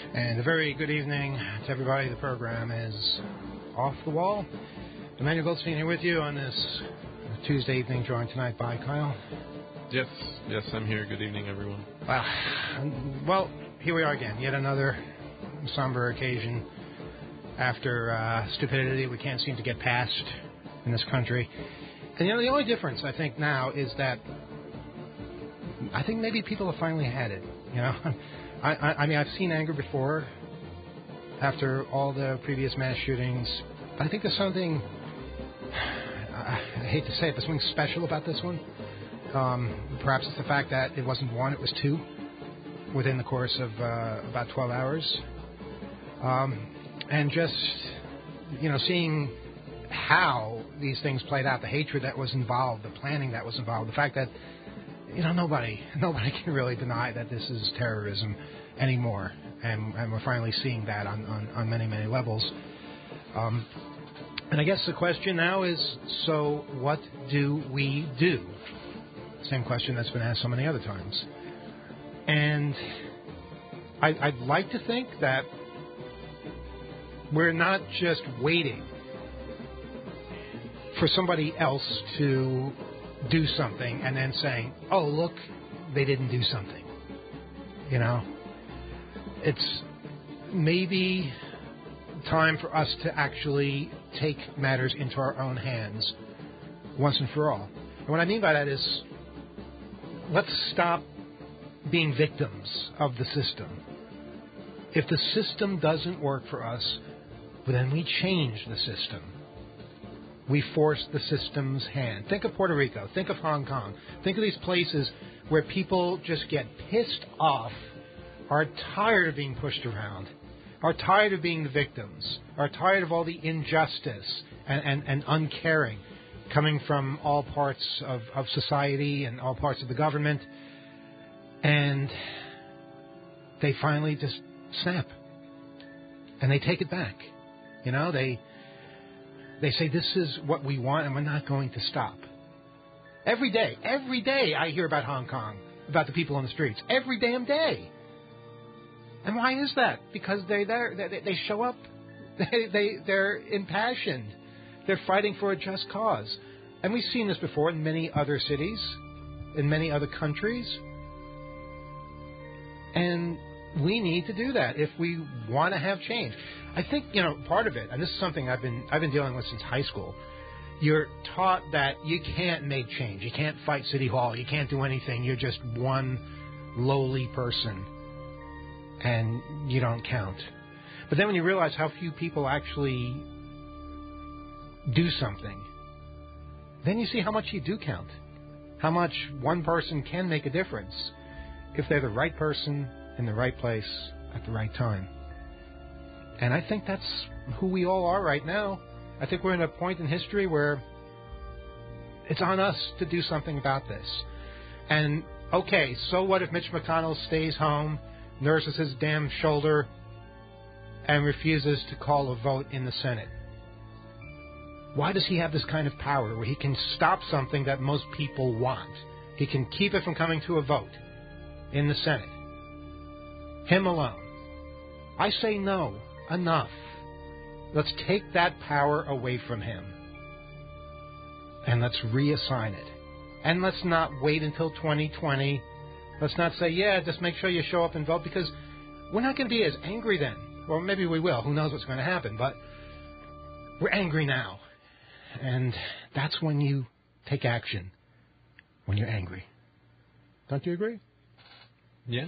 And a very good evening to everybody. The program is Off the Wall. Emmanuel Goldstein here with you on this Tuesday evening, joined tonight by Kyle. Yes, I'm here. Good evening, everyone. Well, here we are again. Yet another somber occasion after stupidity we can't seem to get past in this country. And, the only difference, I think, now is that I think maybe people have finally had it, I mean, I've seen anger before after all the previous mass shootings. But I think there's something, I hate to say it, but something special about this one. Perhaps it's the fact that it wasn't one, it was two within the course of about 12 hours. And just, seeing how these things played out, the hatred that was involved, the planning that was involved, the fact that nobody can really deny that this is terrorism anymore, and we're finally seeing that on many, many levels. And I guess the question now is, so what do we do? Same question that's been asked so many other times. And I'd like to think that we're not just waiting for somebody else to do something and then saying, oh, look, they didn't do something. It's maybe time for us to actually take matters into our own hands once and for all. And what I mean by that is, let's stop being victims of the system. If the system doesn't work for us, then we change the system. We force the system's hand. Think of Puerto Rico. Think of Hong Kong. Think of these places where people just get pissed off, are tired of being pushed around, are tired of being the victims, are tired of all the injustice and uncaring coming from all parts of society and all parts of the government. And they finally just snap. And they take it back. They say, this is what we want, and we're not going to stop. Every day I hear about Hong Kong, about the people on the streets. Every damn day. And why is that? Because they're there. They show up. They're impassioned. They're fighting for a just cause. And we've seen this before in many other cities, in many other countries. And we need to do that if we want to have change. I think, part of it, and this is something I've been dealing with since high school, you're taught that you can't make change. You can't fight City Hall. You can't do anything. You're just one lowly person, and you don't count. But then when you realize how few people actually do something, then you see how much you do count, how much one person can make a difference if they're the right person in the right place at the right time. And I think that's who we all are right now. I think we're in a point in history where it's on us to do something about this. And, okay, so what if Mitch McConnell stays home, nurses his damn shoulder, and refuses to call a vote in the Senate? Why does he have this kind of power where he can stop something that most people want? He can keep it from coming to a vote in the Senate. Him alone. I say no. Enough. Let's take that power away from him. And let's reassign it. And let's not wait until 2020. Let's not say, just make sure you show up and vote, because we're not going to be as angry then. Or maybe we will. Who knows what's going to happen. But we're angry now. And that's when you take action. When you're angry. Don't you agree? Yeah.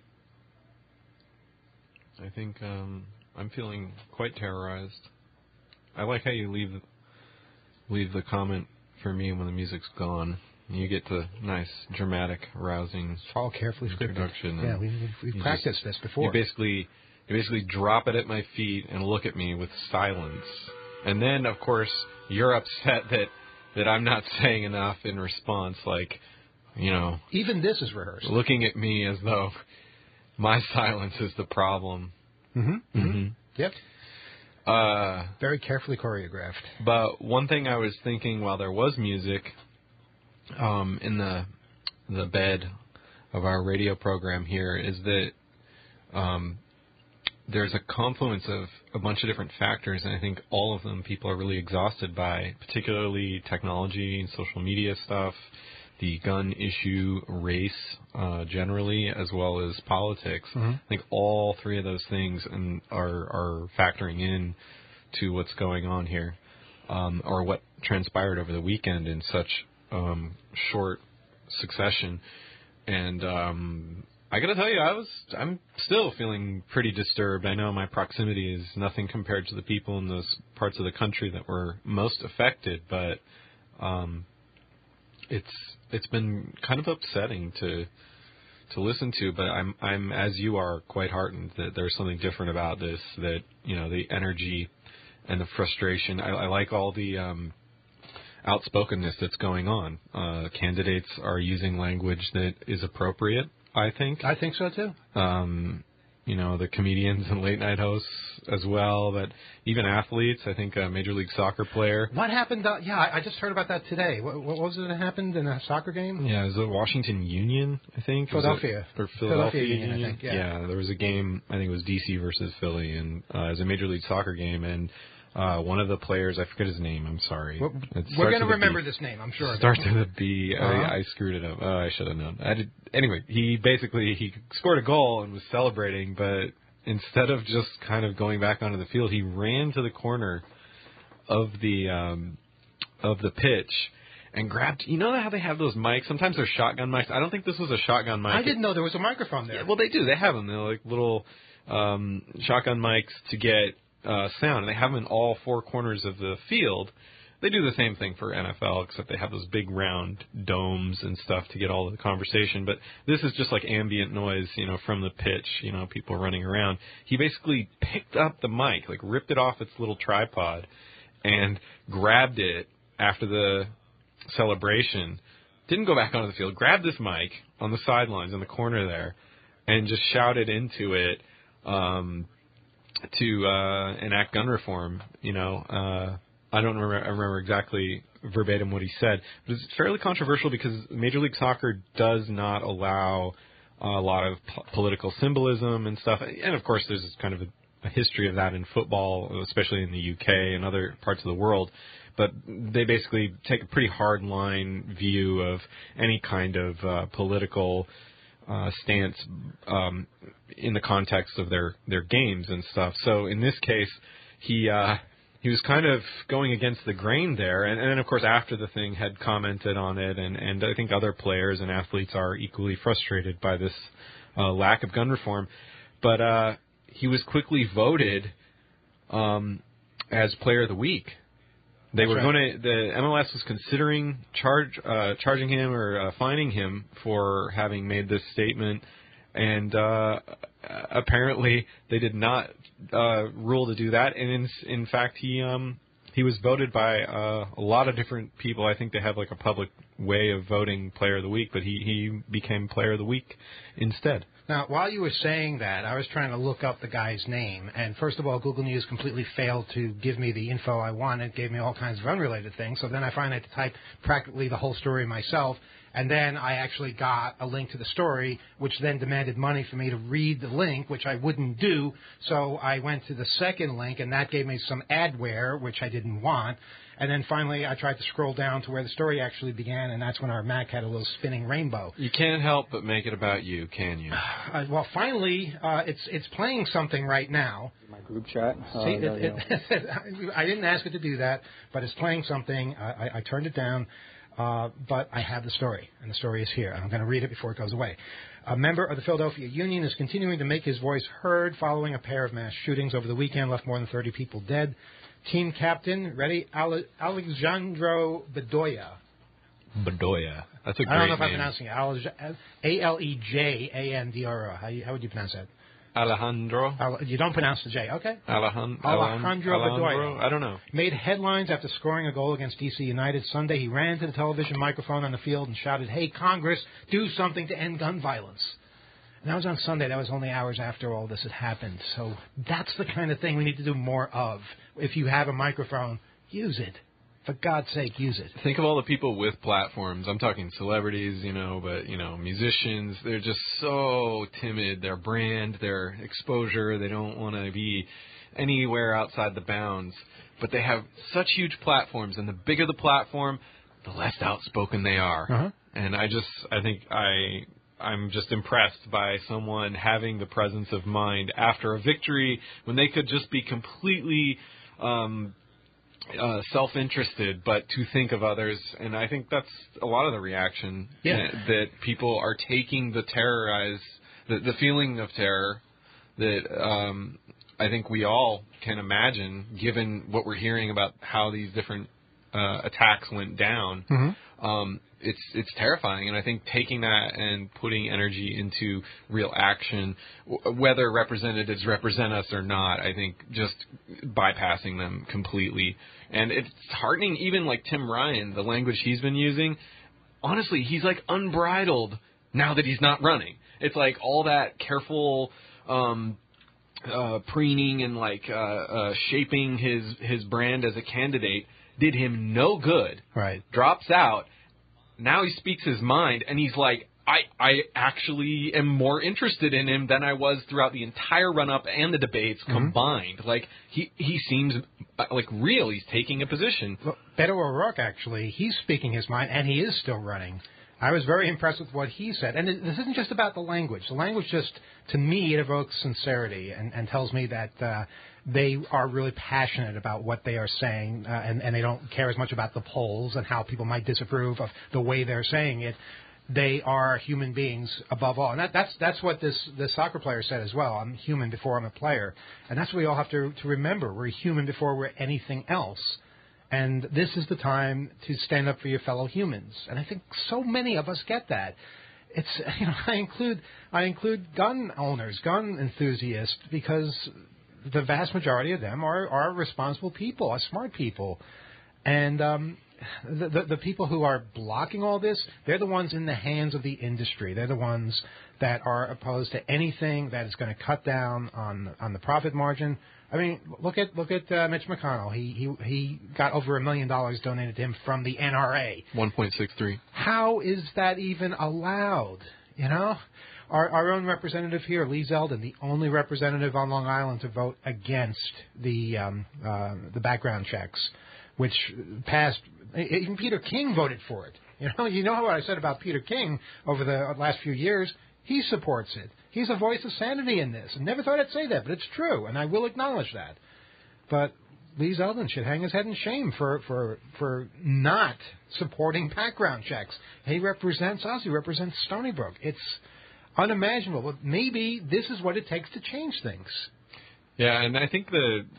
I think I'm feeling quite terrorized. I like how you leave the comment for me when the music's gone. You get the nice, dramatic, rousing. It's all carefully scripted. Introduction. Yeah, we've practiced this before. You basically drop it at my feet and look at me with silence. And then, of course, you're upset that I'm not saying enough in response, Even this is rehearsed. Looking at me as though my silence is the problem. Mm-hmm. Mm-hmm. Yep. Very carefully choreographed. But one thing I was thinking while there was music in the bed of our radio program here is that there's a confluence of a bunch of different factors, and I think all of them people are really exhausted by, particularly technology and social media stuff, the gun issue, race generally, as well as politics. Mm-hmm. I think all three of those things are factoring in to what's going on here, or what transpired over the weekend in such short succession. And I got to tell you, I'm still feeling pretty disturbed. I know my proximity is nothing compared to the people in those parts of the country that were most affected, but it's been kind of upsetting to listen to. But I'm as you are, quite heartened that there's something different about this. That the energy and the frustration. I like all the outspokenness that's going on. Candidates are using language that is appropriate, I think. I think so, too. The comedians and late-night hosts as well, but even athletes. I think a Major League Soccer player. What happened? I just heard about that today. What was it that happened in a soccer game? Yeah, it was the Washington Union, I think. Philadelphia. Or Philadelphia Union, I think, yeah, there was a game, I think it was D.C. versus Philly, and it was a Major League Soccer game, and one of the players, I forget his name, I'm sorry. We're going to remember this name, I'm sure. Starts with a B. I screwed it up. I should have known. Anyway, he scored a goal and was celebrating, but instead of just kind of going back onto the field, he ran to the corner of the pitch and grabbed. You know how they have those mics? Sometimes they're shotgun mics. I don't think this was a shotgun mic. I didn't know there was a microphone there. Yeah, well, they do. They have them. They're like little shotgun mics to get sound, and they have them in all four corners of the field. They do the same thing for NFL, except they have those big round domes and stuff to get all of the conversation. But this is just like ambient noise, from the pitch, people running around. He basically picked up the mic, like ripped it off its little tripod, and grabbed it after the celebration. Didn't go back onto the field. Grabbed this mic on the sidelines in the corner there, and just shouted into it to enact gun reform. I don't remember exactly verbatim what he said, but it's fairly controversial because Major League Soccer does not allow a lot of political symbolism and stuff. And, of course, there's kind of a history of that in football, especially in the UK and other parts of the world. But they basically take a pretty hard-line view of any kind of political stance in the context of their games and stuff. So in this case, he was kind of going against the grain there, and then of course after the thing had commented on it, and I think other players and athletes are equally frustrated by this lack of gun reform. But he was quickly voted as Player of the Week. The MLS was considering charging him or fining him for having made this statement, and apparently they did not rule to do that. And in fact, he was voted by a lot of different people. I think they have like a public way of voting Player of the Week, but he became Player of the Week instead. Now, while you were saying that, I was trying to look up the guy's name, and first of all, Google News completely failed to give me the info I wanted. It gave me all kinds of unrelated things, so then I finally had to type practically the whole story myself, and then I actually got a link to the story, which then demanded money for me to read the link, which I wouldn't do, so I went to the second link, and that gave me some adware, which I didn't want. And then finally, I tried to scroll down to where the story actually began, and that's when our Mac had a little spinning rainbow. You can't help but make it about you, can you? Well, finally, it's playing something right now. My group chat. See, I didn't ask it to do that, but it's playing something. I turned it down, but I have the story, and the story is here. I'm going to read it before it goes away. A member of the Philadelphia Union is continuing to make his voice heard following a pair of mass shootings over the weekend, left more than 30 people dead. Team captain, ready? Alejandro Bedoya. Bedoya. That's a great name. I don't know if I'm pronouncing it. Alejandro. How would you pronounce that? Alejandro. You don't pronounce the J. Okay. Alejandro Bedoya. I don't know. Made headlines after scoring a goal against D.C. United Sunday. He ran to the television microphone on the field and shouted, "Hey, Congress, do something to end gun violence." And that was on Sunday. That was only hours after all this had happened. So that's the kind of thing we need to do more of. If you have a microphone, use it. For God's sake, use it. Think of all the people with platforms. I'm talking celebrities, but, musicians. They're just so timid. Their brand, their exposure, they don't want to be anywhere outside the bounds. But they have such huge platforms, and the bigger the platform, the less outspoken they are. Uh-huh. And I think I'm just impressed by someone having the presence of mind after a victory when they could just be completely self-interested, but to think of others. And I think that's a lot of the reaction, that people are taking the feeling of terror that I think we all can imagine, given what we're hearing about how these different attacks went down. Mm-hmm. It's terrifying, and I think taking that and putting energy into real action, whether representatives represent us or not, I think just bypassing them completely. And it's heartening, even like Tim Ryan, the language he's been using, honestly, he's like unbridled now that he's not running. It's like all that careful preening and shaping his brand as a candidate did him no good. Right. Drops out. Now he speaks his mind, and he's like, I actually am more interested in him than I was throughout the entire run-up and the debates combined. Like, he seems like real. He's taking a position. Well, Beto O'Rourke, actually, he's speaking his mind, and he is still running. I was very impressed with what he said. And this isn't just about the language. The language just, to me, it evokes sincerity and tells me that they are really passionate about what they are saying, and they don't care as much about the polls and how people might disapprove of the way they're saying it. They are human beings above all. And that's what this soccer player said as well. I'm human before I'm a player. And that's what we all have to remember. We're human before we're anything else. And this is the time to stand up for your fellow humans. And I think so many of us get that. It's, I include gun owners, gun enthusiasts, because the vast majority of them are responsible people, are smart people. And the people who are blocking all this, they're the ones in the hands of the industry. They're the ones that are opposed to anything that is going to cut down on the profit margin. I mean, look at Mitch McConnell. He got over $1 million donated to him from the NRA. 1.63. How is that even allowed? Our own representative here, Lee Zeldin, the only representative on Long Island to vote against the background checks, which passed. Even Peter King voted for it. You know what I said about Peter King over the last few years. He supports it. He's a voice of sanity in this. I never thought I'd say that, but it's true, and I will acknowledge that. But Lee Zeldin should hang his head in shame for not supporting background checks. He represents us. He represents Stony Brook. It's unimaginable. But maybe this is what it takes to change things. Yeah, and I think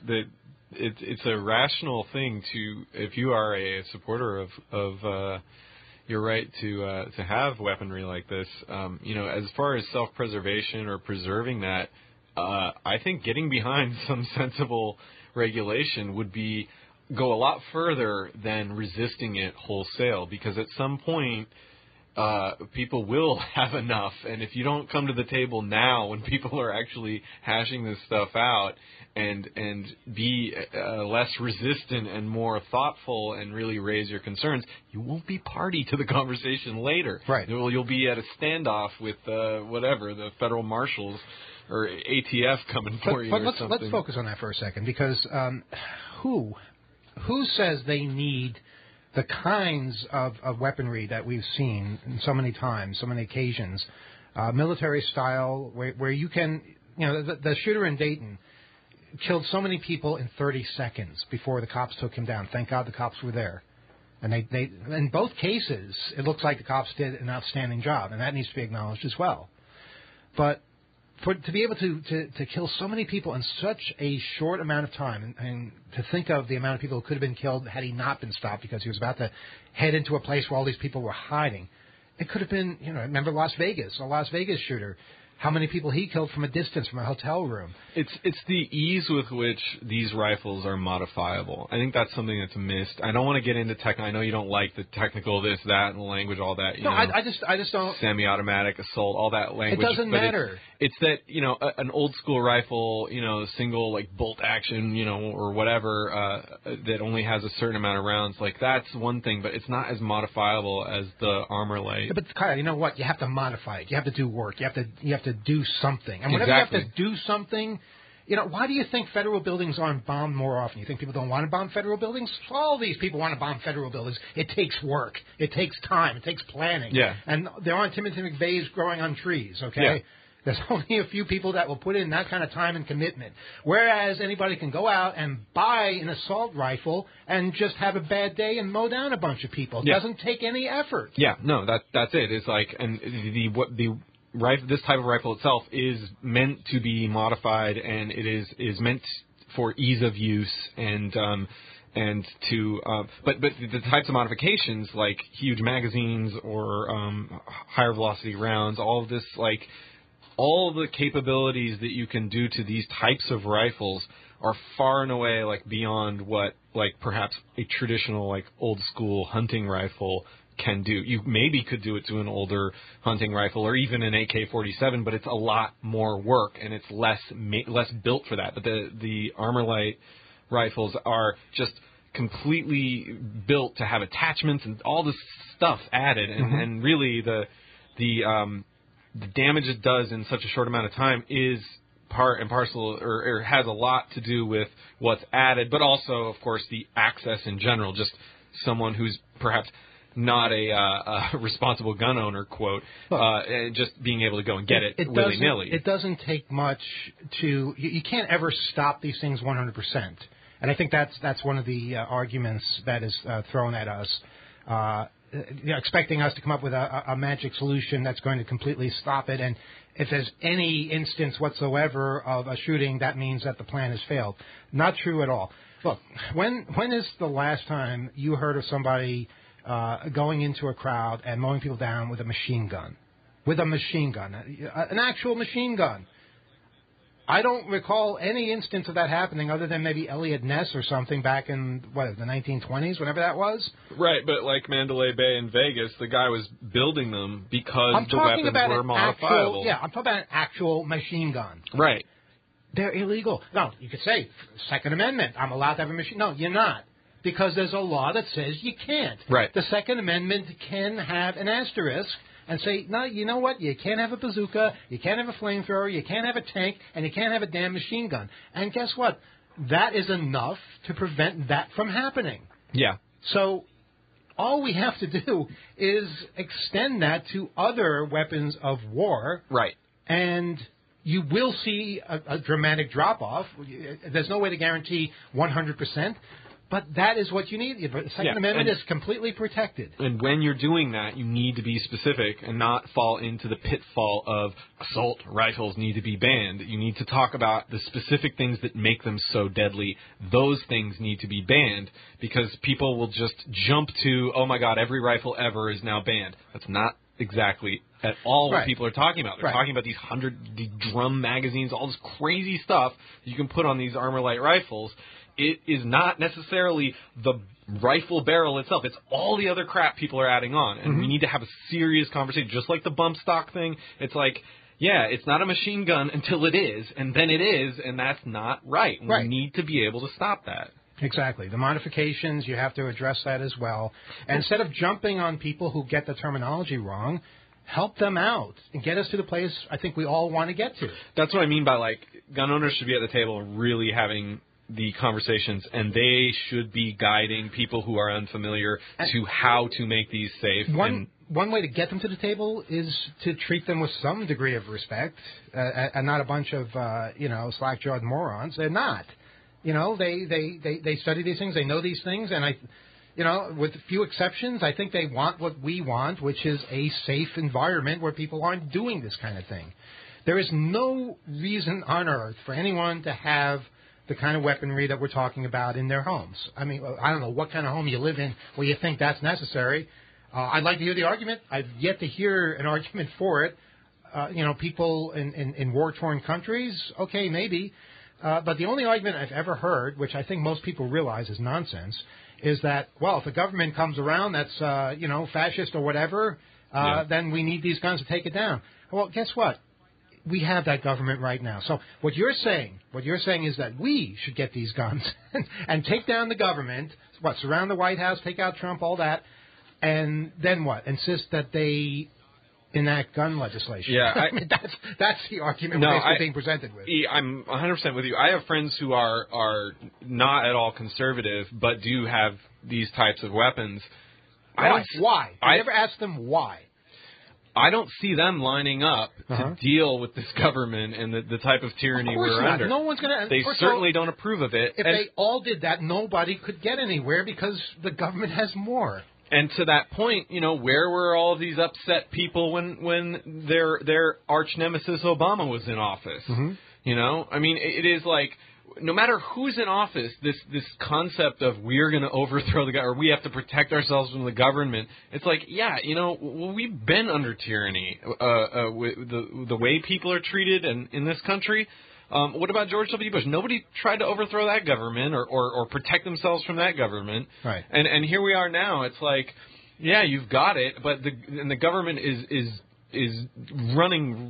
it's a rational thing to, if you are a supporter of your right to have weaponry like this, as far as self-preservation or preserving that, I think getting behind some sensible regulation would go a lot further than resisting it wholesale, because at some point people will have enough, and if you don't come to the table now when people are actually hashing this stuff out and be less resistant and more thoughtful and really raise your concerns, you won't be party to the conversation later. Right. You'll be at a standoff with the federal marshals or ATF coming for you. But or something. Let's focus on that for a second, because who says they need the kinds of weaponry that we've seen so many times, so many occasions, military style, where you can, the shooter in Dayton killed so many people in 30 seconds before the cops took him down. Thank God the cops were there. And they in both cases, it looks like the cops did an outstanding job, and that needs to be acknowledged as well. But to be able to kill so many people in such a short amount of time, and to think of the amount of people who could have been killed had he not been stopped because he was about to head into a place where all these people were hiding. It could have been, remember Las Vegas, a Las Vegas shooter. How many people he killed from a distance, from a hotel room. It's the ease with which these rifles are modifiable. I think that's something that's missed. I don't want to get into tech. I know you don't like the technical this, that, and the language, all that. I just don't. Semi-automatic assault, all that language. It doesn't matter. It's that, an old school rifle, single like bolt action, or whatever, that only has a certain amount of rounds. Like that's one thing, but it's not as modifiable as the Armalite. But Kyle, you know what? You have to modify it. You have to do work. You have to do something. And whenever Exactly. you have to do something, why do you think federal buildings aren't bombed more often? You think people don't want to bomb federal buildings? All these people want to bomb federal buildings. It takes work. It takes time. It takes planning. Yeah. And there aren't Timothy McVeighs growing on trees, okay? Yeah. There's only a few people that will put in that kind of time and commitment. Whereas anybody can go out and buy an assault rifle and just have a bad day and mow down a bunch of people. It doesn't take any effort. Yeah, no, that's it. It's like, and this type of rifle itself is meant to be modified, and it is meant for ease of use and to but the types of modifications like huge magazines or higher velocity rounds, all of this, like all the capabilities that you can do to these types of rifles are far and away like beyond what like perhaps a traditional like old school hunting rifle can do. You maybe could do it to an older hunting rifle or even an AK-47, but it's a lot more work and it's less built for that. But the Armalite rifles are just completely built to have attachments and all this stuff added, and really the damage it does in such a short amount of time is part and parcel, or has a lot to do with what's added, but also, of course, the access in general. Just someone who's perhaps not a responsible gun owner, quote, and just being able to go and get it willy-nilly. It doesn't take much to... You can't ever stop these things 100%. And I think that's one of the arguments that is thrown at us, expecting us to come up with a magic solution that's going to completely stop it. And if there's any instance whatsoever of a shooting, that means that the plan has failed. Not true at all. Look, when is the last time you heard of somebody going into a crowd and mowing people down with a machine gun? With a machine gun, an actual machine gun. I don't recall any instance of that happening other than maybe Elliot Ness or something back in, the 1920s, whenever that was. Right, but like Mandalay Bay in Vegas, the guy was building them because the weapons were modifiable. I'm talking about an actual machine gun. Right. They're illegal. No, you could say, Second Amendment, I'm allowed to have a machine. No, you're not. Because there's a law that says you can't. Right. The Second Amendment can have an asterisk and say, no, you know what? You can't have a bazooka, you can't have a flamethrower, you can't have a tank, and you can't have a damn machine gun. And guess what? That is enough to prevent that from happening. Yeah. So all we have to do is extend that to other weapons of war. Right. And you will see a dramatic drop-off. There's no way to guarantee 100%. But that is what you need. The Second Amendment is completely protected. And when you're doing that, you need to be specific and not fall into the pitfall of assault rifles need to be banned. You need to talk about the specific things that make them so deadly. Those things need to be banned because people will just jump to, oh, my God, every rifle ever is now banned. That's not exactly at all what people are talking about. They're talking about these drum magazines, all this crazy stuff you can put on these Armalite rifles. It is not necessarily the rifle barrel itself. It's all the other crap people are adding on. And we need to have a serious conversation. Just like the bump stock thing, it's like, it's not a machine gun until it is, and then it is, and that's not right. We need to be able to stop that. Exactly. The modifications, you have to address that as well. And instead of jumping on people who get the terminology wrong, help them out and get us to the place I think we all want to get to. That's what I mean by, like, gun owners should be at the table and really having the conversations, and they should be guiding people who are unfamiliar to how to make these safe. One way to get them to the table is to treat them with some degree of respect, and not a bunch of slack-jawed morons. They're not. They study these things, they know these things, and with a few exceptions, I think they want what we want, which is a safe environment where people aren't doing this kind of thing. There is no reason on earth for anyone to have the kind of weaponry that we're talking about in their homes. I mean, I don't know what kind of home you live in where you think that's necessary. I'd like to hear the argument. I've yet to hear an argument for it. People in war-torn countries, okay, maybe. But the only argument I've ever heard, which I think most people realize is nonsense, is that, well, if the government comes around that's, fascist or whatever, then we need these guns to take it down. Well, guess what? we have that government right now. So what you're saying is that we should get these guns and take down the government, surround the White House, take out Trump, all that, and then what? Insist that they enact gun legislation. Yeah, I mean, that's the argument we're basically being presented with. I'm 100% with you. I have friends who are not at all conservative, but do have these types of weapons. Why? I never asked them why. I don't see them lining up to deal with this government and the type of tyranny we're under. No one's going to. They certainly don't approve of it. If they all did that, nobody could get anywhere because the government has more. And to that point, where were all of these upset people when their arch nemesis Obama was in office? Mm-hmm. I mean, it is like, no matter who's in office, this concept of we're going to overthrow the guy or we have to protect ourselves from the government. It's like, we've been under tyranny. The way people are treated in this country. What about George W. Bush? Nobody tried to overthrow that government or protect themselves from that government. Right. And here we are now. It's like, yeah, you've got it, but the government is running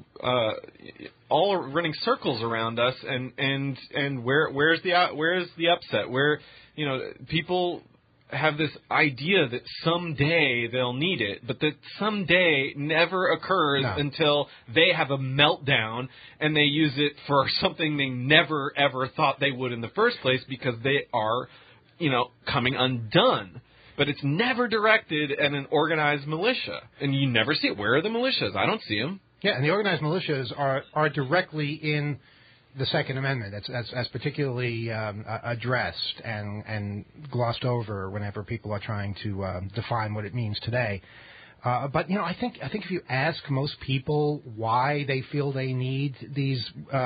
running circles around us, and where's the upset? Where people have this idea that someday they'll need it, but that someday never occurs until they have a meltdown and they use it for something they never ever thought they would in the first place because they are, coming undone. But it's never directed at an organized militia, and you never see it. Where are the militias? I don't see them. Yeah, and the organized militias are directly in the Second Amendment. That's particularly addressed and glossed over whenever people are trying to define what it means today. But I think if you ask most people why they feel they need these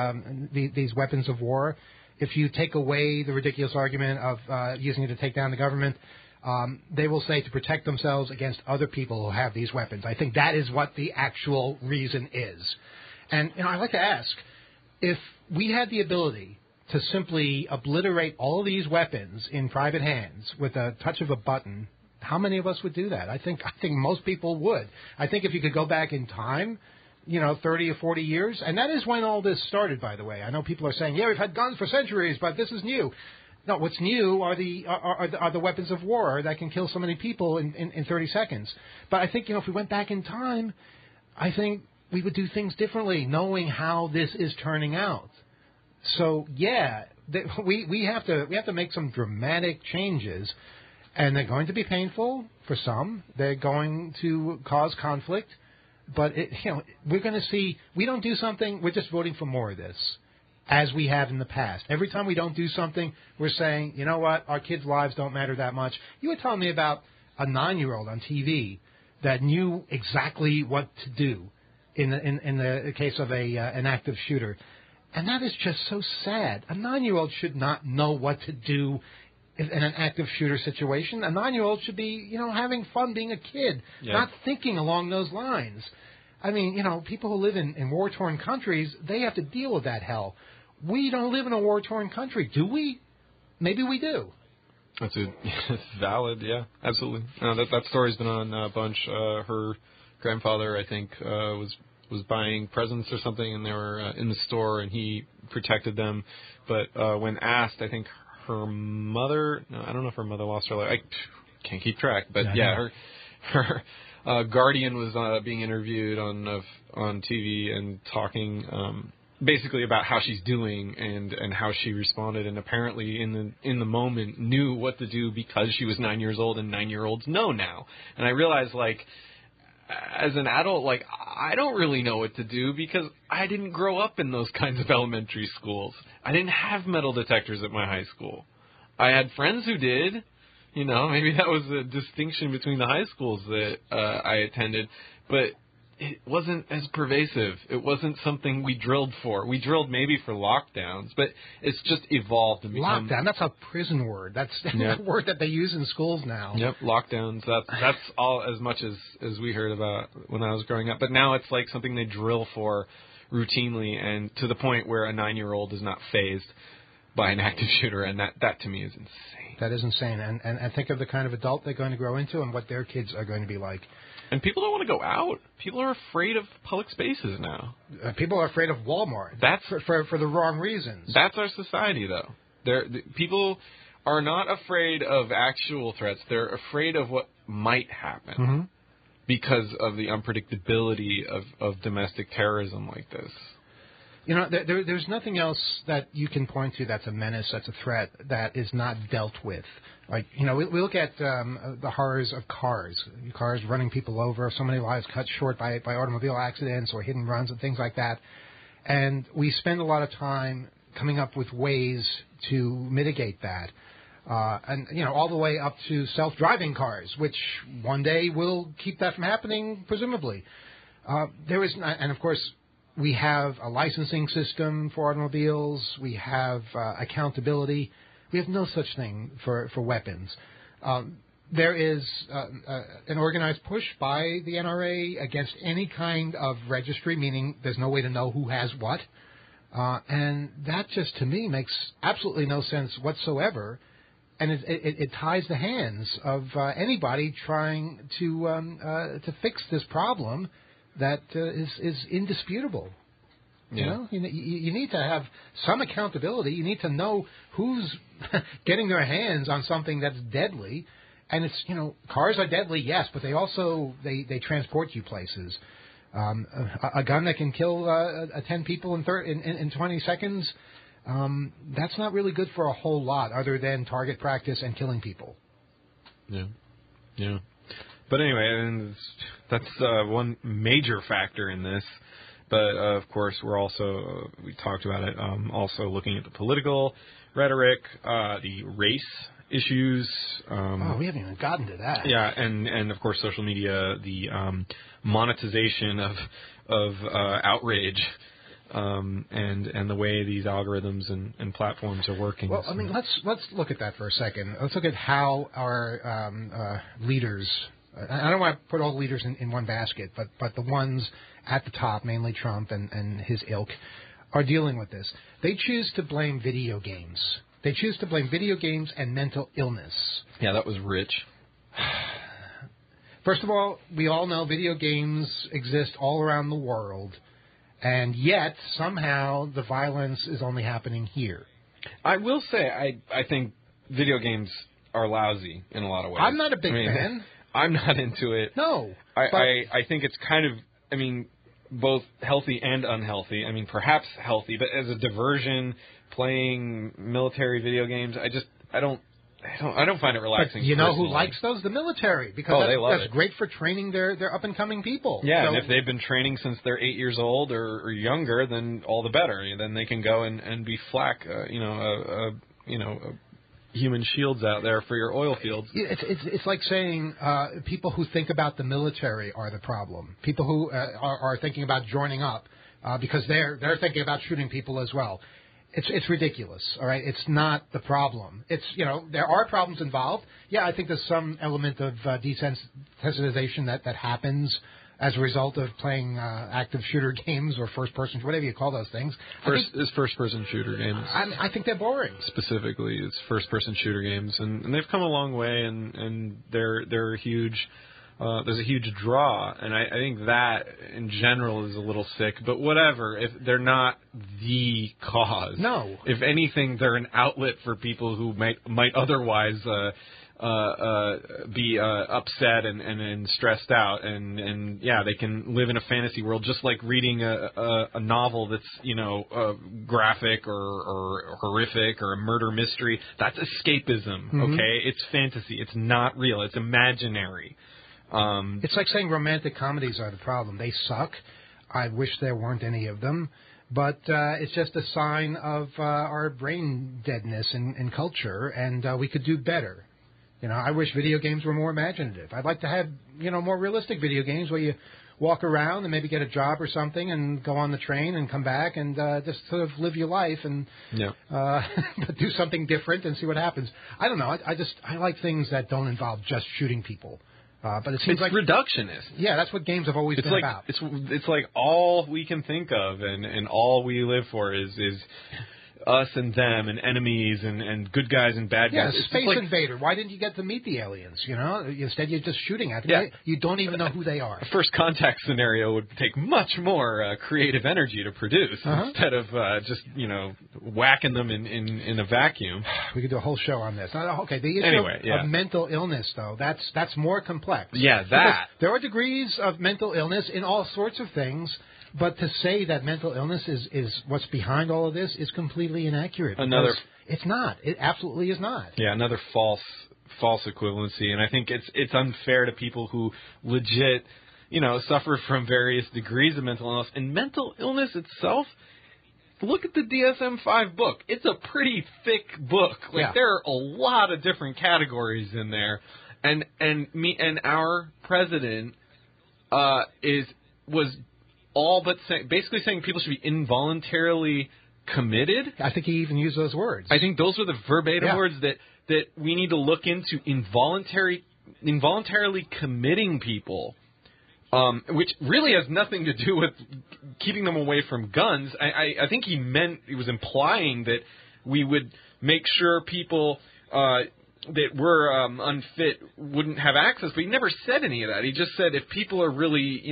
weapons of war, if you take away the ridiculous argument of using it to take down the government, they will say to protect themselves against other people who have these weapons. I think that is what the actual reason is. And I'd like to ask, if we had the ability to simply obliterate all these weapons in private hands with a touch of a button, how many of us would do that? I think most people would. I think if you could go back in time, 30 or 40 years, and that is when all this started, by the way. I know people are saying, yeah, we've had guns for centuries, but this is new. No, what's new are the weapons of war that can kill so many people in 30 seconds. But I think, if we went back in time, I think we would do things differently, knowing how this is turning out. So, yeah, we have to make some dramatic changes, and they're going to be painful for some. They're going to cause conflict. But, we're going to see, we don't do something, we're just voting for more of this, as we have in the past. Every time we don't do something, we're saying, you know what, our kids' lives don't matter that much. You were telling me about a 9-year-old on TV that knew exactly what to do in the case of an active shooter. And that is just so sad. A 9-year-old should not know what to do in an active shooter situation. A 9-year-old should be, having fun being a kid, not thinking along those lines. I mean, people who live in war-torn countries, they have to deal with that hell. We don't live in a war-torn country, do we? Maybe we do. That's valid, yeah, absolutely. That story's been on a bunch. Her grandfather, I think, was buying presents or something, and they were in the store, and he protected them. But when asked, I think her mother, I don't know if her mother lost her life. I can't keep track, but her guardian was being interviewed on TV and talking basically about how she's doing and how she responded, and apparently in the moment knew what to do because she was 9 years old, and 9-year-olds know now. And I realized, as an adult, I don't really know what to do because I didn't grow up in those kinds of elementary schools. I didn't have metal detectors at my high school. I had friends who did. Maybe that was a distinction between the high schools that I attended, but it wasn't as pervasive. It wasn't something we drilled for. We drilled maybe for lockdowns, but it's just evolved and become... Lockdown, that's a prison word. That's a word that they use in schools now. Yep, lockdowns. That's all as much as we heard about when I was growing up. But now it's like something they drill for routinely, and to the point where a 9-year-old is not fazed by an active shooter, and that to me is insane. That is insane. And think of the kind of adult they're going to grow into and what their kids are going to be like. And people don't want to go out. People are afraid of public spaces now. People are afraid of Walmart. That's for the wrong reasons. That's our society, though. People are not afraid of actual threats. They're afraid of what might happen because of the unpredictability of domestic terrorism like this. You know, there's nothing else that you can point to that's a menace, that's a threat, that is not dealt with. Like, you know, we look at the horrors of cars running people over, so many lives cut short by automobile accidents or hit and runs and things like that. And we spend a lot of time coming up with ways to mitigate that. And, you know, all the way up to self-driving cars, which one day will keep that from happening, presumably. And, of course, we have a licensing system for automobiles. We have accountability. We have no such thing for weapons. There is an organized push by the NRA against any kind of registry, meaning there's no way to know who has what. And that just, to me, makes absolutely no sense whatsoever. And it ties the hands of anybody trying to fix this problem that is indisputable. Yeah. You know, you need to have some accountability. You need to know who's getting their hands on something that's deadly. And it's, you know, cars are deadly, yes, but they also they transport you places. A gun that can kill 10 people in 20 seconds, that's not really good for a whole lot other than target practice and killing people. Yeah. But anyway, and that's one major factor in this. But, of course, we're also, we talked about it, also looking at the political rhetoric, the race issues. We haven't even gotten to that. Yeah, and of course, social media, the monetization of outrage, and the way these algorithms and platforms are working. Well, I mean, let's look at that for a second. Let's look at how our leaders. I don't want to put all leaders in one basket, but the ones at the top, mainly Trump and his ilk, are dealing with this. They choose to blame video games. They choose to blame video games and mental illness. Yeah, that was rich. First of all, we all know video games exist all around the world, and yet somehow the violence is only happening here. I will say, I think video games are lousy in a lot of ways. I'm not a big fan. I'm not into it. No. I think it's kind of, both healthy and unhealthy. Perhaps healthy, but as a diversion, playing military video games, I don't find it relaxing. But you know personally. who likes those? The military, because that's great for training their up and coming people. Yeah, and if they've been training since they're 8 years old or younger, then all the better. Then they can go and be flak, human shields out there for your oil fields. It's like saying people who think about the military are the problem. People who are thinking about joining up because they're thinking about shooting people as well. It's ridiculous. All right, it's not the problem. It's there are problems involved. Yeah, I think there's some element of desensitization that happens as a result of playing active shooter games or first-person, whatever you call those things. First-person shooter games. I think they're boring. Specifically, it's first-person shooter games, and they've come a long way, and they're huge. There's a huge draw, and I think that in general is a little sick. But whatever, if they're not the cause. No. If anything, they're an outlet for people who might otherwise be upset and stressed out, and yeah, they can live in a fantasy world just like reading a novel that's graphic or horrific or a murder mystery. That's escapism. Mm-hmm. Okay, it's fantasy. It's not real. It's imaginary. It's like saying romantic comedies are the problem. They suck. I wish there weren't any of them. But it's just a sign of our brain deadness in culture, and we could do better. I wish video games were more imaginative. I'd like to have, more realistic video games where you walk around and maybe get a job or something and go on the train and come back and just sort of live your life and but do something different and see what happens. I don't know. I like things that don't involve just shooting people. But it seems it's reductionist. Yeah, that's what games have always been about. It's like all we can think of and all we live for is us and them and enemies and good guys and bad guys. Yeah, Space Invader. Why didn't you get to meet the aliens? Instead you're just shooting at them. Yeah. You don't even know who they are. A first contact scenario would take much more creative energy to produce instead of just whacking them in a vacuum. We could do a whole show on this. Okay, the issue of mental illness, though, that's more complex. Yeah, that. Because there are degrees of mental illness in all sorts of things. But to say that mental illness is what's behind all of this is completely inaccurate. It's not. It absolutely is not. Yeah, another false equivalency, and I think it's unfair to people who legit, suffer from various degrees of mental illness. And mental illness itself, look at the DSM-5 book. It's a pretty thick book. There are a lot of different categories in there, and our president was all but basically saying people should be involuntarily committed. I think he even used those words. I think those are the verbatim words that we need to look into, involuntarily committing people, which really has nothing to do with keeping them away from guns. I think he was implying that we would make sure people that were unfit wouldn't have access, but he never said any of that. He just said if people are really,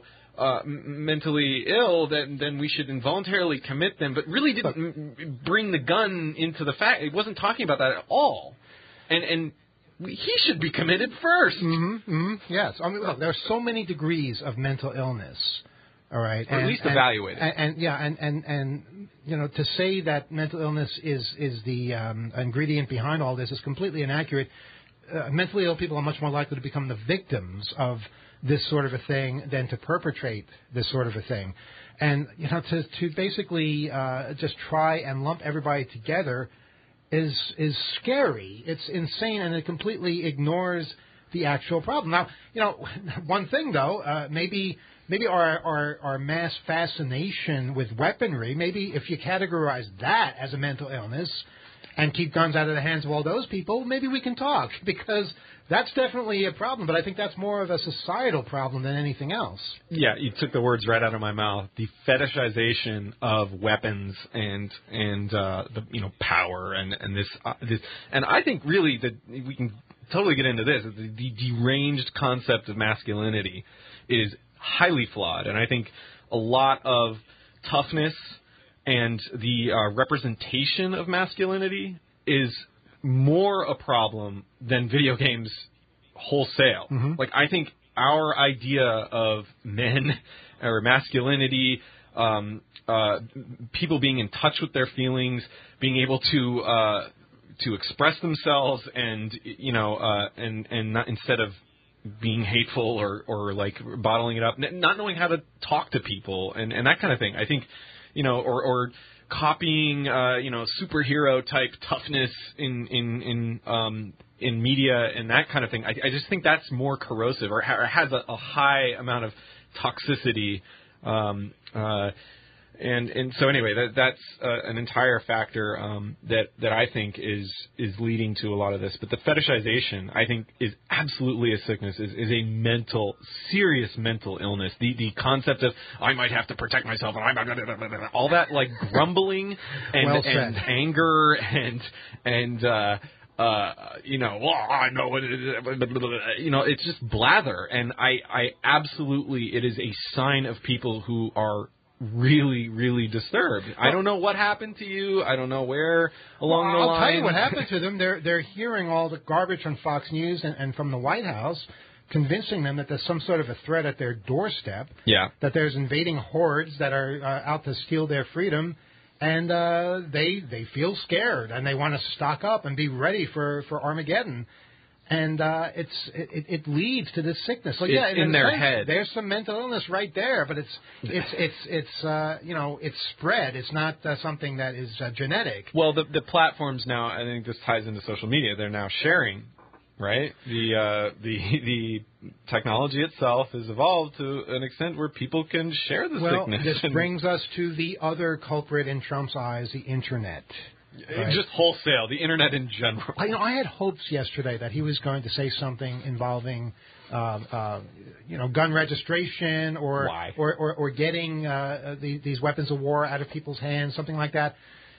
mentally ill, then we should involuntarily commit them, but really didn't bring the gun into the fact. It wasn't talking about that at all. And he should be committed first. Yes. I mean, look, there are so many degrees of mental illness. All right. Or at least evaluate it. And to say that mental illness is the ingredient behind all this is completely inaccurate. Mentally ill people are much more likely to become the victims of this sort of a thing than to perpetrate this sort of a thing. And, to basically just try and lump everybody together is scary. It's insane, and it completely ignores the actual problem. Now, one thing, though, maybe our mass fascination with weaponry, maybe if you categorize that as a mental illness and keep guns out of the hands of all those people, maybe we can talk, because that's definitely a problem, but I think that's more of a societal problem than anything else. Yeah, you took the words right out of my mouth. The fetishization of weapons and the power and this, and I think really that we can totally get into this. The deranged concept of masculinity is highly flawed, and I think a lot of toughness and the representation of masculinity is more a problem than video games wholesale. I think our idea of men or masculinity, people being in touch with their feelings, being able to express themselves, and and not, instead of being hateful or bottling it up, not knowing how to talk to people and that kind of thing. I think or copying superhero type toughness in media and that kind of thing. I just think that's more corrosive or has a high amount of toxicity. And so anyway, that's an entire factor that I think is leading to a lot of this. But the fetishization, I think, is absolutely a sickness, is a serious mental illness. The concept of I might have to protect myself and all that grumbling and anger and I know what it is, it's just blather. And I absolutely, it is a sign of people who are really, really disturbed. I don't know what happened to you. I don't know where along the line. I'll tell you what happened to them. They're hearing all the garbage on Fox News and from the White House, convincing them that there's some sort of a threat at their doorstep. Yeah. That there's invading hordes that are out to steal their freedom, and they feel scared and they want to stock up and be ready for Armageddon. And it leads to this sickness. So yeah, in their head, there's some mental illness right there, but it's spread. It's not something that is genetic. Well, the platforms now, I think this ties into social media. They're now sharing, right? The technology itself has evolved to an extent where people can share the sickness. Well, this brings us to the other culprit in Trump's eyes, the Internet. Right. Just wholesale, the Internet in general. I had hopes yesterday that he was going to say something involving, gun registration or getting these weapons of war out of people's hands, something like that.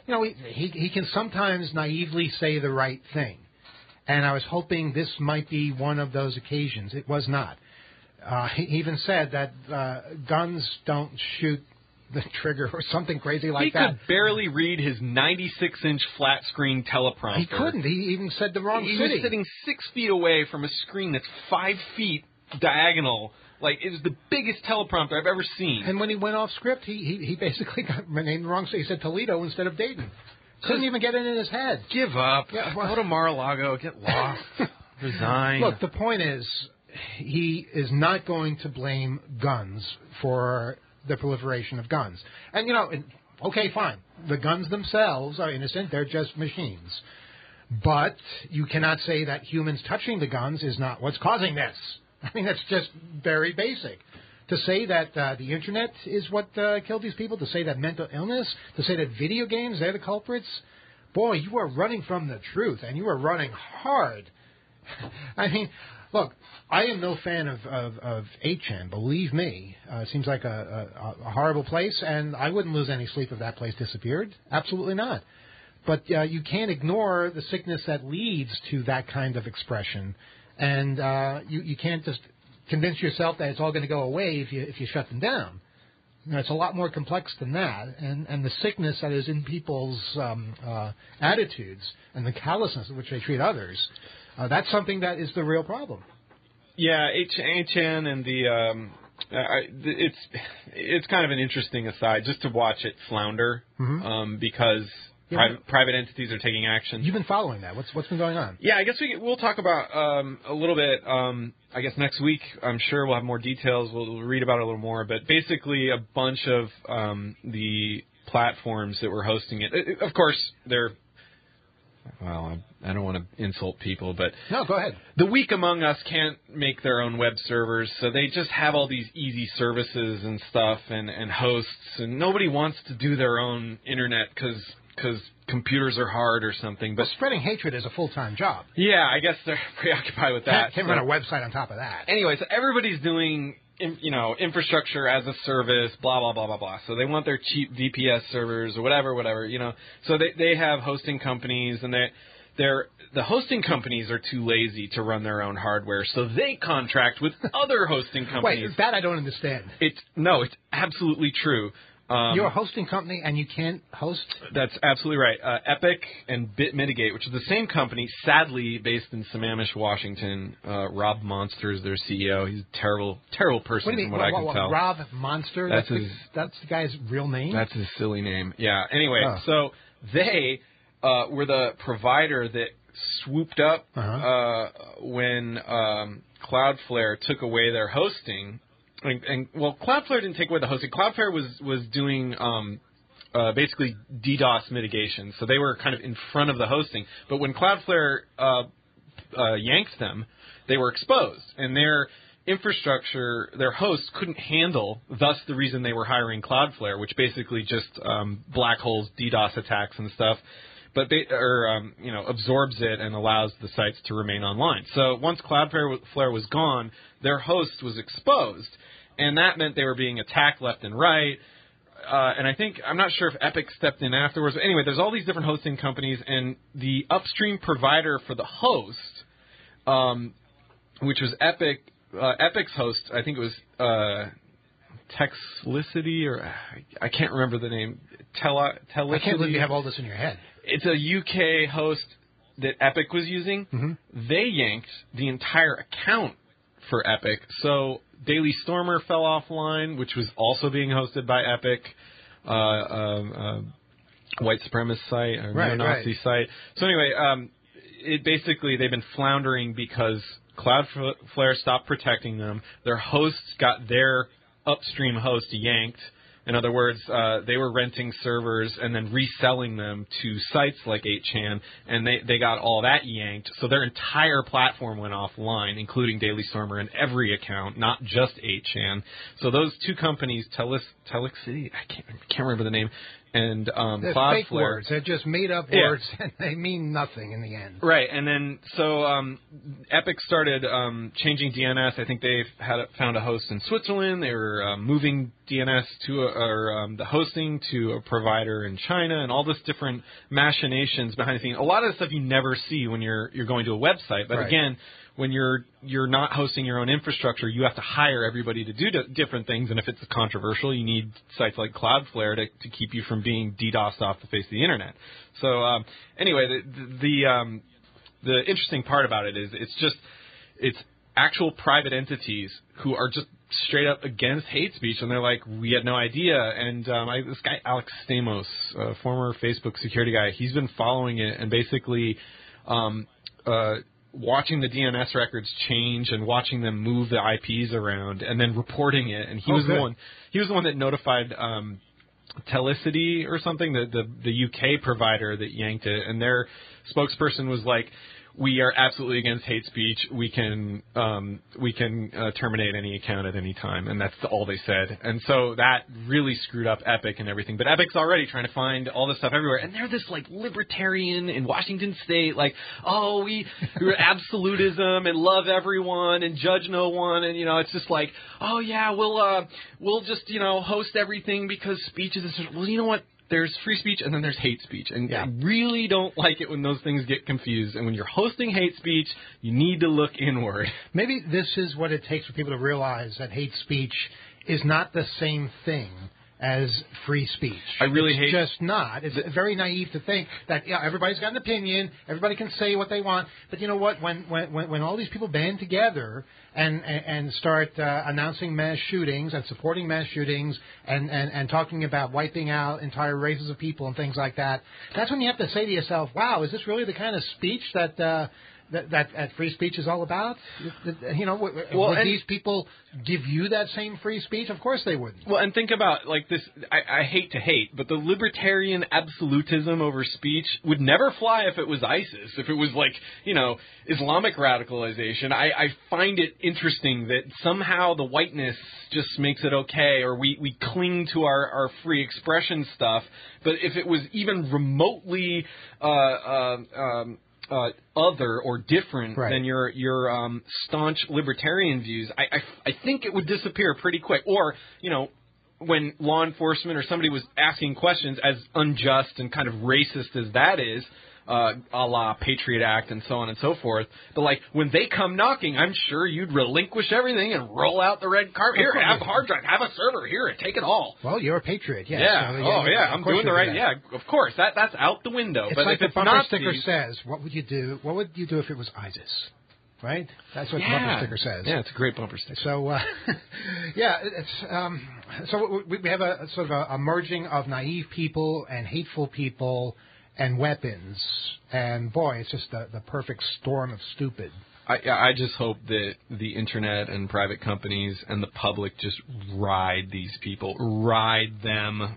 he can sometimes naively say the right thing. And I was hoping this might be one of those occasions. It was not. He even said that guns don't shoot the trigger or something crazy like that. He could barely read his 96-inch flat-screen teleprompter. He couldn't. He even said the wrong city. He was sitting 6 feet away from a screen that's 5 feet diagonal. Like, it was the biggest teleprompter I've ever seen. And when he went off script, he basically got named the wrong city. He said Toledo instead of Dayton. Couldn't even get it in his head. Give up. Yeah, well, go to Mar-a-Lago. Get lost. Resign. Look, the point is, he is not going to blame guns for the proliferation of guns. And, okay, fine. The guns themselves are innocent. They're just machines. But you cannot say that humans touching the guns is not what's causing this. I mean, that's just very basic. To say that the Internet is what killed these people, to say that mental illness, to say that video games, they're the culprits, boy, you are running from the truth, and you are running hard. I mean, look, I am no fan of 8chan, believe me. It seems like a horrible place, and I wouldn't lose any sleep if that place disappeared. Absolutely not. But you can't ignore the sickness that leads to that kind of expression, and you can't just convince yourself that it's all going to go away if you shut them down. It's a lot more complex than that, and the sickness that is in people's attitudes and the callousness in which they treat others, that's something that is the real problem. Yeah, 8chan and it's kind of an interesting aside just to watch it flounder because private entities are taking action. You've been following that. What's been going on? Yeah, I guess we'll talk about a little bit. I guess next week, I'm sure we'll have more details. We'll read about it a little more. But basically, a bunch of the platforms that were hosting it. Of course, they're. Well, I don't want to insult people, but no, go ahead. The weak among us can't make their own web servers, so they just have all these easy services and stuff and hosts, and nobody wants to do their own internet because computers are hard or something. But spreading hatred is a full-time job. Yeah, I guess they're preoccupied with that. Can't run a website on top of that. Anyway, so everybody's doing infrastructure as a service, blah, blah, blah, blah, blah. So they want their cheap VPS servers or whatever. So they have hosting companies, and the hosting companies are too lazy to run their own hardware, so they contract with other hosting companies. Wait, that I don't understand. It's absolutely true. You're a hosting company and you can't host? That's absolutely right. Epic and BitMitigate, which is the same company, sadly based in Sammamish, Washington. Rob Monster is their CEO. He's a terrible, terrible person from what I can tell. Rob Monster? That's the guy's real name? That's his silly name. Yeah. Anyway, so they were the provider that swooped up when Cloudflare took away their hosting. Well, Cloudflare didn't take away the hosting. Cloudflare was doing basically DDoS mitigation, so they were kind of in front of the hosting. But when Cloudflare yanked them, they were exposed, and their infrastructure, their hosts couldn't handle. Thus, the reason they were hiring Cloudflare, which basically just black holes DDoS attacks and stuff. But absorbs it and allows the sites to remain online. So once Cloudflare was gone, their host was exposed, and that meant they were being attacked left and right. And I'm not sure if Epic stepped in afterwards. But anyway, there's all these different hosting companies, and the upstream provider for the host, which was Epic, Epic's host, I think it was Texlicity, or I can't remember the name. Telicity. I can't believe you have all this in your head. It's a UK host that Epic was using. Mm-hmm. They yanked the entire account for Epic. So Daily Stormer fell offline, which was also being hosted by Epic, white supremacist site, or neo-Nazi site. So anyway, they've been floundering because Cloudflare stopped protecting them. Their hosts got their upstream host yanked. In other words, they were renting servers and then reselling them to sites like 8chan, and they got all that yanked. So their entire platform went offline, including Daily Stormer and every account, not just 8chan. So those two companies, Telicity, I can't remember the name, and They're Cloudflare. Fake words. They're just made up words, and they mean nothing in the end. Right, and then so Epic started changing DNS. I think they found a host in Switzerland. They were moving DNS to the hosting to a provider in China, and all this different machinations behind the scenes. A lot of the stuff you never see when you're going to a website, but again, when you're not hosting your own infrastructure, you have to hire everybody to do different things. And if it's controversial, you need sites like Cloudflare to keep you from being DDoSed off the face of the internet. So anyway, the interesting part about it is it's actual private entities who are just straight up against hate speech, and they're like, we had no idea. And this guy Alex Stamos, former Facebook security guy, he's been following it and basically watching the DNS records change and watching them move the IPs around and then reporting it. And he was the one that notified Telicity or something, the UK provider that yanked it. And their spokesperson was like, we are absolutely against hate speech. We can terminate any account at any time, and that's all they said. And so that really screwed up Epic and everything. But Epic's already trying to find all this stuff everywhere, and they're this like libertarian in Washington State, like, oh, we're absolutism and love everyone and judge no one, and it's just like, oh yeah, we'll just host everything because speech is well, you know what? There's free speech and then there's hate speech. And I really don't like it when those things get confused. And when you're hosting hate speech, you need to look inward. Maybe this is what it takes for people to realize that hate speech is not the same thing as free speech. It's just not. It's very naive to think that everybody's got an opinion, everybody can say what they want. But you know what? When all these people band together and start announcing mass shootings and supporting mass shootings and talking about wiping out entire races of people and things like that, that's when you have to say to yourself, wow, is this really the kind of speech that free speech is all about? Would these people give you that same free speech? Of course they wouldn't. Well, and think about like this. I hate to hate, but the libertarian absolutism over speech would never fly if it was ISIS. If it was like Islamic radicalization, I find it interesting that somehow the whiteness just makes it okay, or we cling to our free expression stuff. But if it was even remotely other or different than your staunch libertarian views, I think it would disappear pretty quick. Or, when law enforcement or somebody was asking questions, as unjust and kind of racist as that is, a la Patriot Act and so on and so forth. But like when they come knocking, I'm sure you'd relinquish everything and roll out the red carpet. Here, have a hard drive, have a server. Here, take it all. Well, you're a patriot, yes. Yeah. I'm doing the right. Yeah, of course. That's out the window. It's but like if the bumper Nazis, sticker says, what would you do? What would you do if it was ISIS? Right? That's what the bumper sticker says. Yeah, it's a great bumper sticker. So, so we have a sort of a merging of naive people and hateful people and weapons, and boy, it's just the perfect storm of stupid. I just hope that the internet and private companies and the public just ride these people, ride them.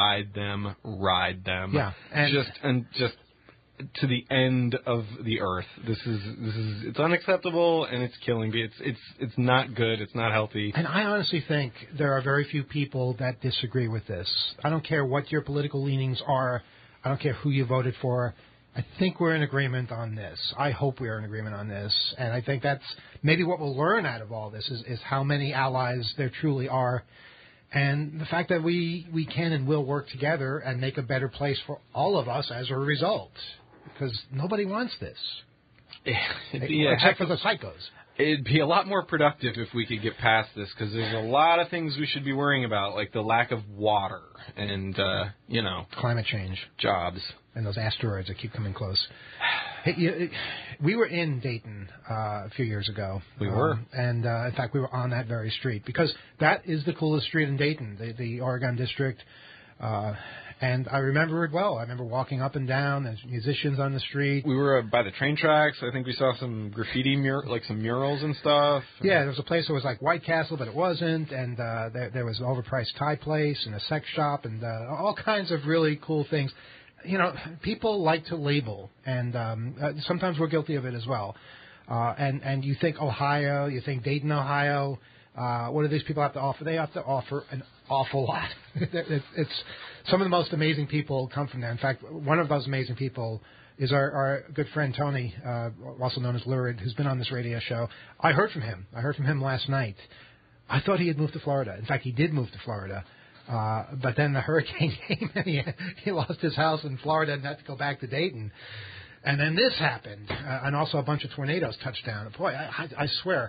Yeah, and just to the end of the earth. This is it's unacceptable and it's killing me. It's not good. It's not healthy. And I honestly think there are very few people that disagree with this. I don't care what your political leanings are. I don't care who you voted for. I think we're in agreement on this. I hope we are in agreement on this. And I think that's maybe what we'll learn out of all this is how many allies there truly are. And the fact that we can and will work together and make a better place for all of us as a result. Because nobody wants this. Except for the psychos. It'd be a lot more productive if we could get past this, because there's a lot of things we should be worrying about, like the lack of water and, climate change. Jobs. And those asteroids that keep coming close. Hey, we were in Dayton a few years ago. We were. And, in fact, we were on that very street, because that is the coolest street in Dayton, the Oregon District. And I remember it well. I remember walking up and down. There's musicians on the street. We were by the train tracks. I think we saw some graffiti, some murals and stuff. Yeah, there was a place that was like White Castle, but it wasn't. And there was an overpriced Thai place and a sex shop and all kinds of really cool things. People like to label, and sometimes we're guilty of it as well. And you think Ohio, you think Dayton, Ohio. What do these people have to offer? They have to offer an awful lot. It's some of the most amazing people come from there. In fact, one of those amazing people is our good friend Tony, also known as Lurid, who's been on this radio show. I heard from him. Last night. I thought he had moved to Florida. In fact, he did move to Florida. But then the hurricane came and he lost his house in Florida and had to go back to Dayton. And then this happened. And also a bunch of tornadoes touched down. Boy, I swear,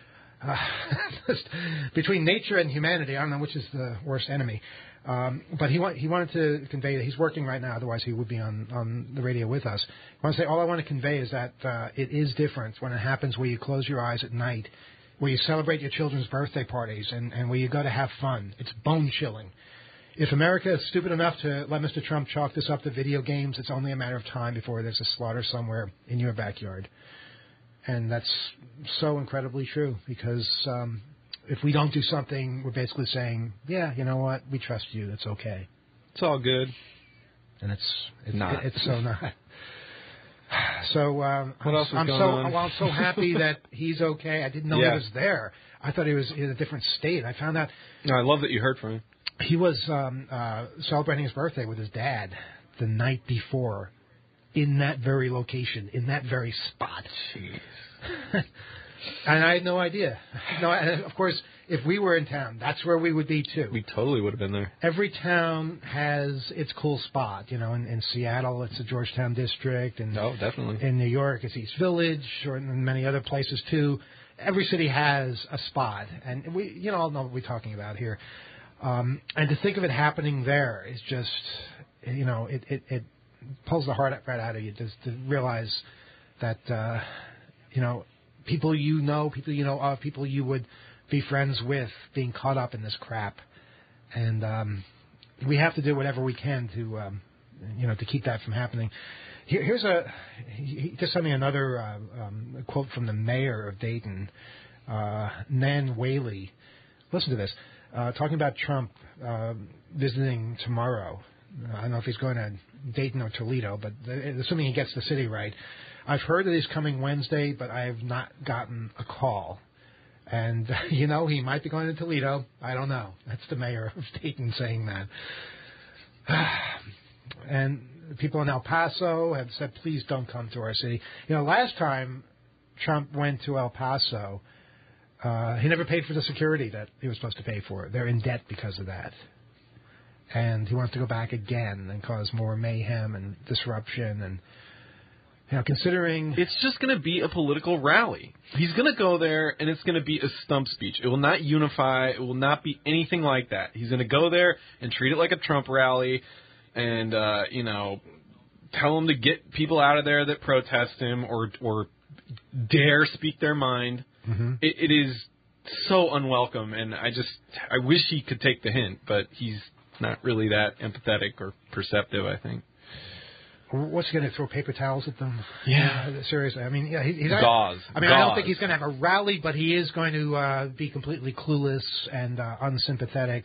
between nature and humanity, I don't know which is the worst enemy. But he wanted to convey that he's working right now, otherwise he would be on the radio with us. I want to say all I want to convey is that it is different when it happens where you close your eyes at night, where you celebrate your children's birthday parties, and where you go to have fun. It's bone-chilling. If America is stupid enough to let Mr. Trump chalk this up to video games, it's only a matter of time before there's a slaughter somewhere in your backyard. And that's so incredibly true, because if we don't do something, we're basically saying, yeah, you know what, we trust you, it's okay. It's all good. And it's not. It's so not. So what else was going on? I'm so happy that he's okay. I didn't know he was there. I thought he was in a different state. I found out. No, I love that you heard from him. He was celebrating his birthday with his dad the night before, in that very location, in that very spot. Jeez. And I had no idea. No, and of course, if we were in town, that's where we would be too. We totally would have been there. Every town has its cool spot. You know, in Seattle, it's the Georgetown District, and definitely. In New York, it's East Village, or in many other places too. Every city has a spot, and we, all know what we're talking about here. And to think of it happening there is just, it pulls the heart right out of you just to realize that, people you know of, people you would be friends with, being caught up in this crap. And we have to do whatever we can to keep that from happening. He just sent me another quote from the mayor of Dayton, Nan Whaley. Listen to this. Talking about Trump visiting tomorrow. I don't know if he's going to Dayton or Toledo, but assuming he gets the city right. I've heard that he's coming Wednesday, but I have not gotten a call. And, he might be going to Toledo. I don't know. That's the mayor of Dayton saying that. And people in El Paso have said, please don't come to our city. Last time Trump went to El Paso, he never paid for the security that he was supposed to pay for. They're in debt because of that. And he wants to go back again and cause more mayhem and disruption. And, considering... It's just going to be a political rally. He's going to go there, and it's going to be a stump speech. It will not unify. It will not be anything like that. He's going to go there and treat it like a Trump rally and, tell them to get people out of there that protest him or dare speak their mind. Mm-hmm. It is so unwelcome, and I wish he could take the hint, but he's not really that empathetic or perceptive, I think. What's he going to throw paper towels at them? Yeah. Seriously. I mean, he's gauze. I don't think he's going to have a rally, but he is going to be completely clueless and unsympathetic.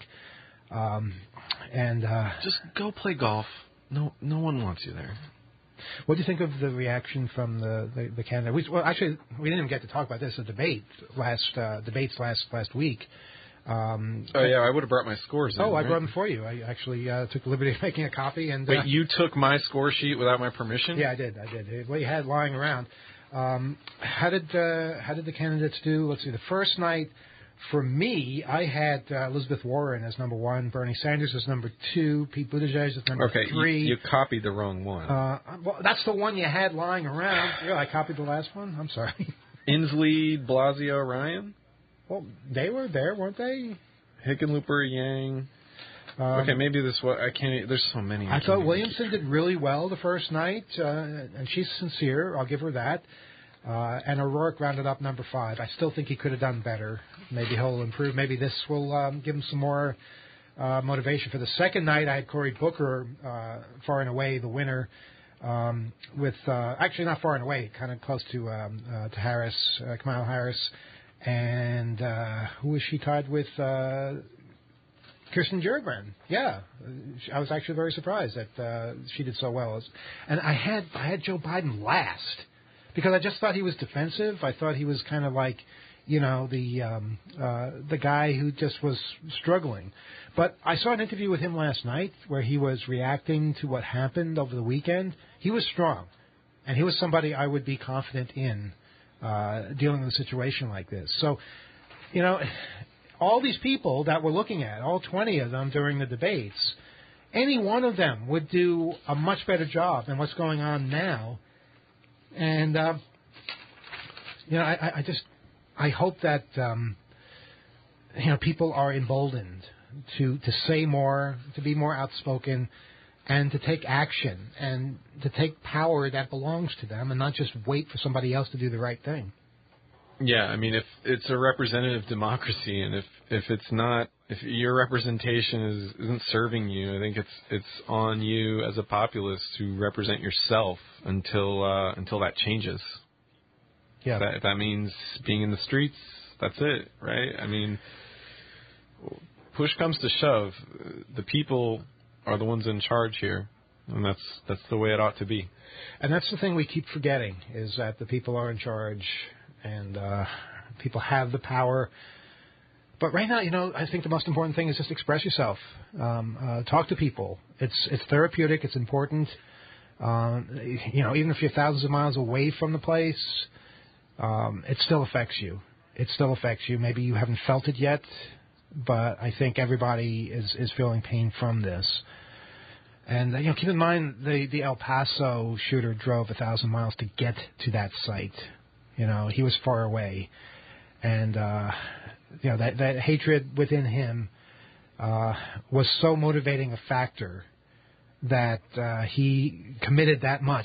Just go play golf. No one wants you there. What do you think of the reaction from the candidate? Actually, we didn't even get to talk about this. The debates last week. I would have brought my scores in. I brought them for you. I actually took the liberty of making a copy. And wait, you took my score sheet without my permission? Yeah, I did. What you had lying around. How did the candidates do? Let's see. The first night, for me, I had Elizabeth Warren as number 1, Bernie Sanders as number 2, Pete Buttigieg as number 3. Okay, you copied the wrong one. Well, that's the one you had lying around. Yeah, I copied the last one. I'm sorry. Inslee, Blasio, Ryan? Well, they were there, weren't they? Hickenlooper, Yang. Okay, maybe this one. I can't. There's so many. I thought Williamson did really well the first night, and she's sincere. I'll give her that. And O'Rourke rounded up number 5. I still think he could have done better. Maybe he'll improve. Maybe this will give him some more motivation. For the second night, I had Cory Booker far and away the winner. With actually not far and away, kind of close to Harris, Kamala Harris. And who was she tied with? Kirsten Gillibrand. Yeah, I was actually very surprised that she did so well. And I had Joe Biden last because I just thought he was defensive. I thought he was kind of like, the guy who just was struggling. But I saw an interview with him last night where he was reacting to what happened over the weekend. He was strong, and he was somebody I would be confident in dealing with a situation like this. So, all these people that we're looking at, all 20 of them during the debates, any one of them would do a much better job than what's going on now. And, I hope that, people are emboldened to say more, to be more outspoken, and to take action, and to take power that belongs to them, and not just wait for somebody else to do the right thing. Yeah, I mean, if it's a representative democracy, and if your representation isn't serving you, I think it's on you as a populace to represent yourself until that changes. Yeah, if that means being in the streets, that's it, right? I mean, push comes to shove, the people are the ones in charge here, and that's the way it ought to be. And that's the thing we keep forgetting, is that the people are in charge, and people have the power. But right now, I think the most important thing is just express yourself. Talk to people. It's therapeutic. It's important. Even if you're thousands of miles away from the place, it still affects you. It still affects you. Maybe you haven't felt it yet, but I think everybody is feeling pain from this. And keep in mind the El Paso shooter drove 1,000 miles to get to that site. He was far away, and that hatred within him was so motivating a factor that he committed that much,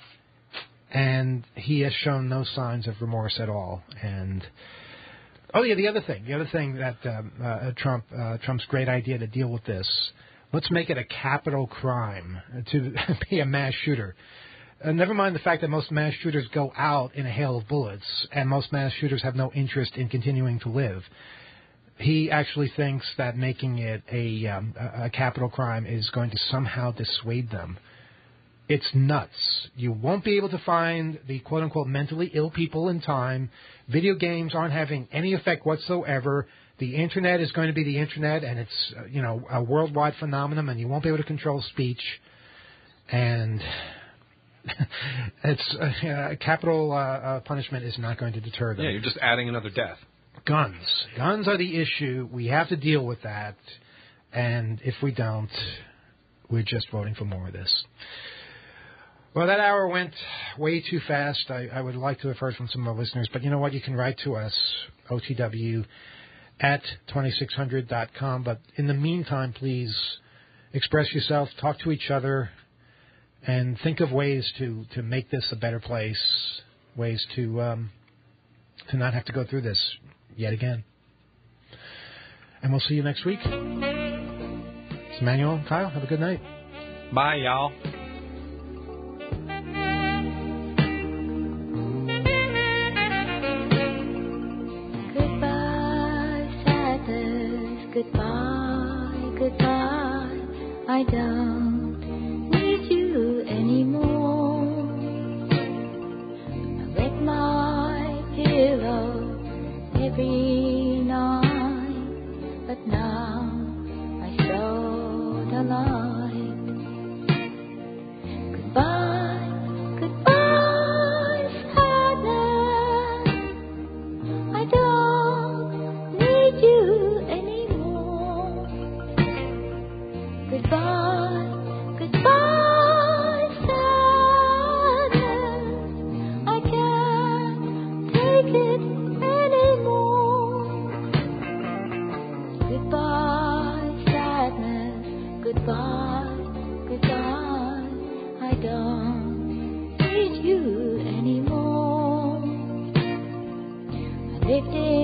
and he has shown no signs of remorse at all. And the other thing that Trump's great idea to deal with this. Let's make it a capital crime to be a mass shooter. Never mind the fact that most mass shooters go out in a hail of bullets, and most mass shooters have no interest in continuing to live. He actually thinks that making it a capital crime is going to somehow dissuade them. It's nuts. You won't be able to find the quote-unquote mentally ill people in time. Video games aren't having any effect whatsoever. The Internet is going to be the Internet, and it's a worldwide phenomenon, and you won't be able to control speech. And it's capital punishment is not going to deter them. Yeah, you're just adding another death. Guns are the issue. We have to deal with that, and if we don't, we're just voting for more of this. Well, that hour went way too fast. I would like to have heard from some of our listeners, but you know what? You can write to us, OTW@2600.com. But in the meantime, please express yourself, talk to each other, and think of ways to make this a better place, ways to not have to go through this yet again. And we'll see you next week. It's Emmanuel and Kyle. Have a good night. Bye, y'all. Goodbye, goodbye, I don't need you anymore. I wet my pillow every night, but now I saw the light. Goodbye, goodbye, sadness, I don't need you anymore. Goodbye, goodbye, sadness, I can't take it anymore. Goodbye, sadness, goodbye, goodbye, I don't need you anymore. I lived in